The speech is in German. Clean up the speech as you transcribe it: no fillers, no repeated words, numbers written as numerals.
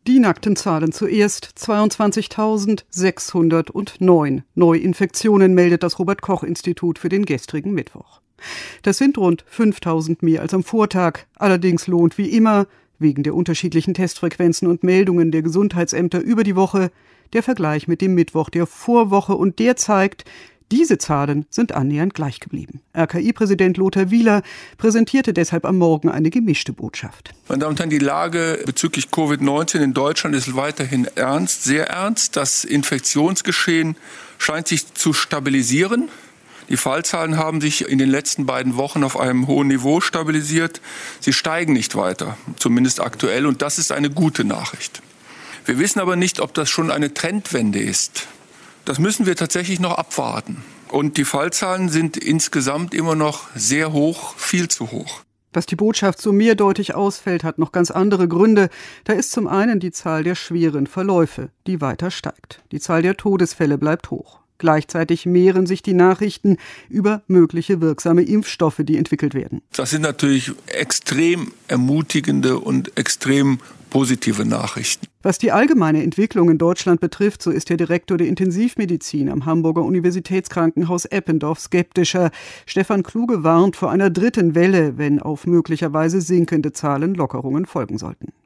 Die nackten Zahlen zuerst: 22.609 Neuinfektionen meldet das Robert-Koch-Institut für den gestrigen Mittwoch. Das sind rund 5.000 mehr als am Vortag. Allerdings lohnt wie immer, wegen der unterschiedlichen Testfrequenzen und Meldungen der Gesundheitsämter über die Woche, der Vergleich mit dem Mittwoch der Vorwoche, und der zeigt, diese Zahlen sind annähernd gleich geblieben. RKI-Präsident Lothar Wieler präsentierte deshalb am Morgen eine gemischte Botschaft. Meine Damen und Herren, die Lage bezüglich Covid-19 in Deutschland ist weiterhin ernst, sehr ernst. Das Infektionsgeschehen scheint sich zu stabilisieren. Die Fallzahlen haben sich in den letzten beiden Wochen auf einem hohen Niveau stabilisiert. Sie steigen nicht weiter, zumindest aktuell, und das ist eine gute Nachricht. Wir wissen aber nicht, ob das schon eine Trendwende ist. Das müssen wir tatsächlich noch abwarten. Und die Fallzahlen sind insgesamt immer noch sehr hoch, viel zu hoch. Dass die Botschaft so mehrdeutig ausfällt, hat noch ganz andere Gründe. Da ist zum einen die Zahl der schweren Verläufe, die weiter steigt. Die Zahl der Todesfälle bleibt hoch. Gleichzeitig mehren sich die Nachrichten über mögliche wirksame Impfstoffe, die entwickelt werden. Das sind natürlich extrem ermutigende und extrem positive Nachrichten. Was die allgemeine Entwicklung in Deutschland betrifft, so ist der Direktor der Intensivmedizin am Hamburger Universitätskrankenhaus Eppendorf skeptischer. Stefan Kluge warnt vor einer dritten Welle, wenn auf möglicherweise sinkende Zahlen Lockerungen folgen sollten.